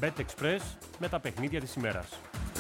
BetExpress με τα παιχνίδια της ημέρας.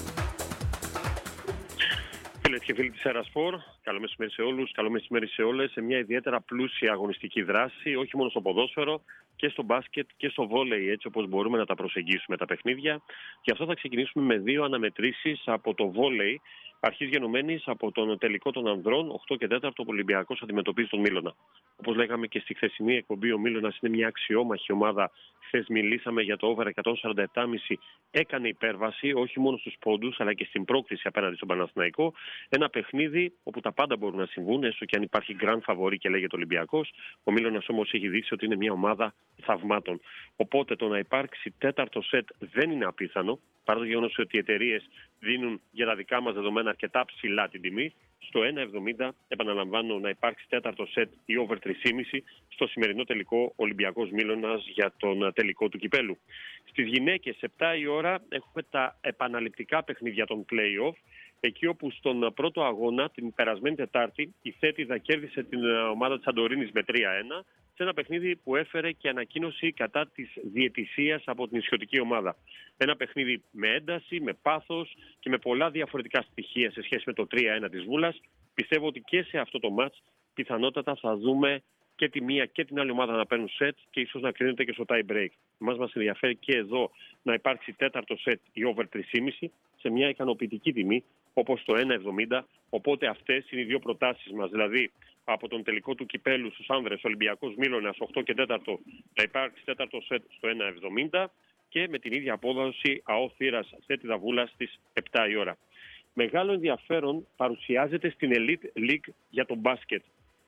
Φίλες και φίλοι της Aerosport, καλό μεσημέρι σε όλους, καλό μεσημέρι σε όλες. Σε μια ιδιαίτερα πλούσια αγωνιστική δράση, όχι μόνο στο ποδόσφαιρο, και στο μπάσκετ και στο βόλεϊ, έτσι όπως μπορούμε να τα προσεγγίσουμε τα παιχνίδια. Γι' αυτό θα ξεκινήσουμε με δύο αναμετρήσεις από το βόλεϊ, αρχής γενομένης από τον τελικό των ανδρών, 8 και 4, ο Ολυμπιακός αντιμετωπίζει τον Μίλωνα. Όπως λέγαμε και στη χθεσινή εκπομπή, ο Μίλωνας είναι μια αξιόμαχη ομάδα. Χθες μιλήσαμε για το over 147,5. Έκανε υπέρβαση όχι μόνο στους πόντους, αλλά και στην πρόκριση απέναντι στον Παναθηναϊκό. Ένα παιχνίδι όπου τα πάντα μπορούν να συμβούν, έστω και αν υπάρχει grand favori και λέγεται Ολυμπιακός. Ο Μίλωνας όμως έχει δείξει ότι είναι μια ομάδα θαυμάτων. Οπότε το να υπάρξει τέταρτο σετ δεν είναι απίθανο, παρά το γεγονός ότι οι εταιρείες δίνουν για τα δικά μας δεδομένα αρκετά ψηλά την τιμή. Στο 1,70 επαναλαμβάνω να υπάρξει τέταρτο σετ ή over 3,5 στο σημερινό τελικό Ολυμπιακός Μίλωνας για τον τελικό του κυπέλου. Στις γυναίκες 7 η ώρα έχουμε τα επαναληπτικά παιχνίδια των play-off, εκεί όπου στον πρώτο αγώνα την περασμένη Τετάρτη η Θέτιδα κέρδισε την ομάδα της Σαντορίνης με 3-1 σε ένα παιχνίδι που έφερε και ανακοίνωση κατά της διαιτησίας από την ισιωτική ομάδα. Ένα παιχνίδι με ένταση, με πάθος και με πολλά διαφορετικά στοιχεία σε σχέση με το 3-1 της Βούλας. Πιστεύω ότι και σε αυτό το μάτς πιθανότατα θα δούμε και τη μία και την άλλη ομάδα να παίρνουν σετ και ίσως να κρίνεται και στο tie break. Μας ενδιαφέρει και εδώ να υπάρξει τέταρτο σετ ή over 3,5 σε μια ικανοποιητική τιμή όπως το 1,70. Οπότε αυτές είναι οι δύο προτάσεις μας. Δηλαδή από τον τελικό του κυπέλου στους άνδρες Ολυμπιακός Μίλωνας 8 και 4 να υπάρξει τέταρτο σετ στο 1,70 και με την ίδια απόδοση ΑΟ Θήρας Θέτιδα Βούλας στις 7 η ώρα. Μεγάλο ενδιαφέρον παρουσιάζεται στην Elite League για τον μπάσκετ.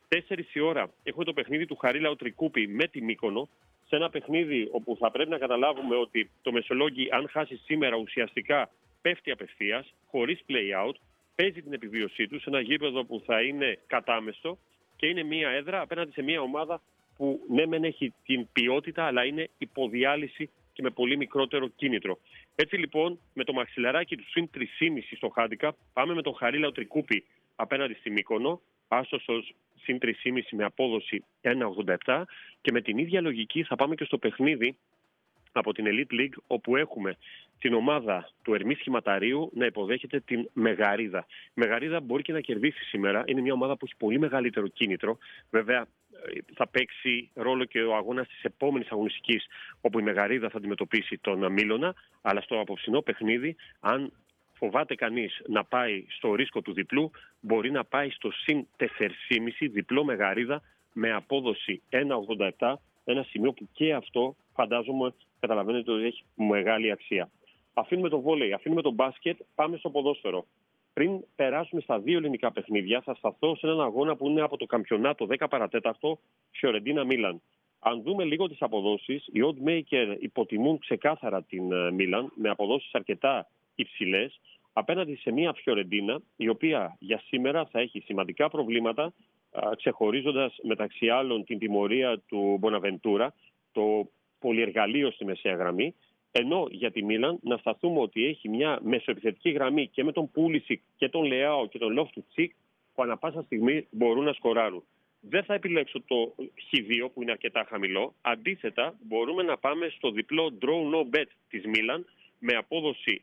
4 η ώρα έχουμε το παιχνίδι του Χαρίλαου Τρικούπη με τη Μύκονο. Σε ένα παιχνίδι όπου θα πρέπει να καταλάβουμε ότι το Μεσολόγγι, αν χάσει σήμερα, ουσιαστικά πέφτει απευθείας, χωρίς play-out, παίζει την επιβίωσή του σε ένα γήπεδο που θα είναι κατάμεστο και είναι μια έδρα απέναντι σε μια ομάδα που ναι μεν έχει την ποιότητα, αλλά είναι υποδιάλυση και με πολύ μικρότερο κίνητρο. Έτσι λοιπόν, με το μαξιλαράκι του συν 3,5 στο handicap, πάμε με τον Χαρίλαο Τρικούπη απέναντι στη Μύκονο, άσος συν 3,5 με απόδοση 1,87 και με την ίδια λογική θα πάμε και στο παιχνίδι από την Elite League, όπου έχουμε την ομάδα του Ερμή Σχηματαρίου να υποδέχεται την Μεγαρίδα. Η Μεγαρίδα μπορεί και να κερδίσει σήμερα. Είναι μια ομάδα που έχει πολύ μεγαλύτερο κίνητρο. Βέβαια, θα παίξει ρόλο και ο αγώνας της επόμενης αγωνιστικής, όπου η Μεγαρίδα θα αντιμετωπίσει τον Μίλωνα. Αλλά στο απόψινό παιχνίδι, αν φοβάται κανείς να πάει στο ρίσκο του διπλού, μπορεί να πάει στο συν 4,5 διπλό Μεγαρίδα με απόδοση 1,87. Ένα σημείο που και αυτό φαντάζομαι καταλαβαίνετε ότι έχει μεγάλη αξία. Αφήνουμε το βόλεϊ, αφήνουμε το μπάσκετ, πάμε στο ποδόσφαιρο. Πριν περάσουμε στα δύο ελληνικά παιχνίδια, θα σταθώ σε έναν αγώνα που είναι από το καμπιονάτο 10 παρατέταρτο Φιωρεντίνα Μίλαν. Αν δούμε λίγο τις αποδόσεις, οι oddmaker υποτιμούν ξεκάθαρα την Μίλαν με αποδόσεις αρκετά υψηλές απέναντι σε μια Φιωρεντίνα η οποία για σήμερα θα έχει σημαντικά προβλήματα, ξεχωρίζοντας μεταξύ άλλων την τιμωρία του Μποναβεντούρα, το πολυεργαλείο στη μεσαία γραμμή, ενώ για τη Μίλαν να σταθούμε ότι έχει μια μεσοεπιθετική γραμμή και με τον Πούλησικ και τον Λεάο και τον Λόφτου-Τσικ που ανά πάσα στιγμή μπορούν να σκοράρουν. Δεν θα επιλέξω το Χ2 που είναι αρκετά χαμηλό. Αντίθετα, μπορούμε να πάμε στο διπλό draw no bet της Μίλαν με απόδοση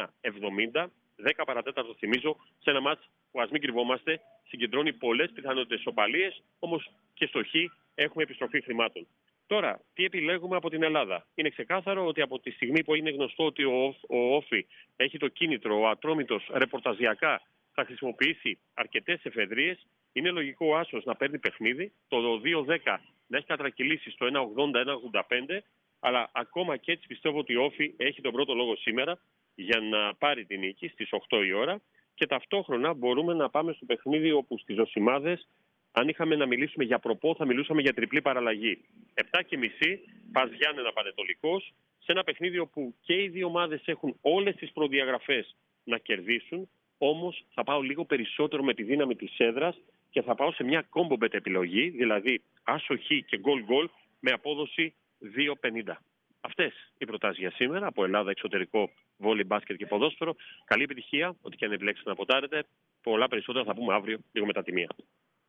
1,70, 10 παρατέταρτο θυμίζω, σε ένα μάτς που, ας μην κρυβόμαστε, συγκεντρώνει πολλές πιθανότητες ισοπαλίες, όμως και στο Χ έχουμε επιστροφή χρημάτων. Τώρα, τι επιλέγουμε από την Ελλάδα. Είναι ξεκάθαρο ότι από τη στιγμή που είναι γνωστό ότι ο Όφη έχει το κίνητρο, ο Ατρόμητος ρεπορταζιακά θα χρησιμοποιήσει αρκετές εφεδρείες, είναι λογικό ο Άσος να παίρνει παιχνίδι, το 2-10 να έχει κατρακυλήσει στο 1,80-1,85, αλλά ακόμα και έτσι πιστεύω ότι ο Όφη έχει τον πρώτο λόγο σήμερα για να πάρει την νίκη στις 8 η ώρα και ταυτόχρονα μπορούμε να πάμε στο παιχνίδι όπου στις ζωσιμάδες, αν είχαμε να μιλήσουμε για προπό, θα μιλούσαμε για τριπλή παραλλαγή. 7,5 Πας Γιάννενα Πανετολικός, σε ένα παιχνίδι όπου και οι δύο ομάδες έχουν όλες τις προδιαγραφές να κερδίσουν, όμως θα πάω λίγο περισσότερο με τη δύναμη της έδρας και θα πάω σε μια combo bet επιλογή, δηλαδή άσο χ και goal με απόδοση 2,50. Αυτές οι προτάσεις για σήμερα από Ελλάδα, εξωτερικό, βόλεϊ, μπάσκετ και ποδόσφαιρο. Καλή επιτυχία, ό,τι και αν επιλέξετε να ποτάρετε. Πολλά περισσότερα θα πούμε αύριο, λίγο μετά τη μία.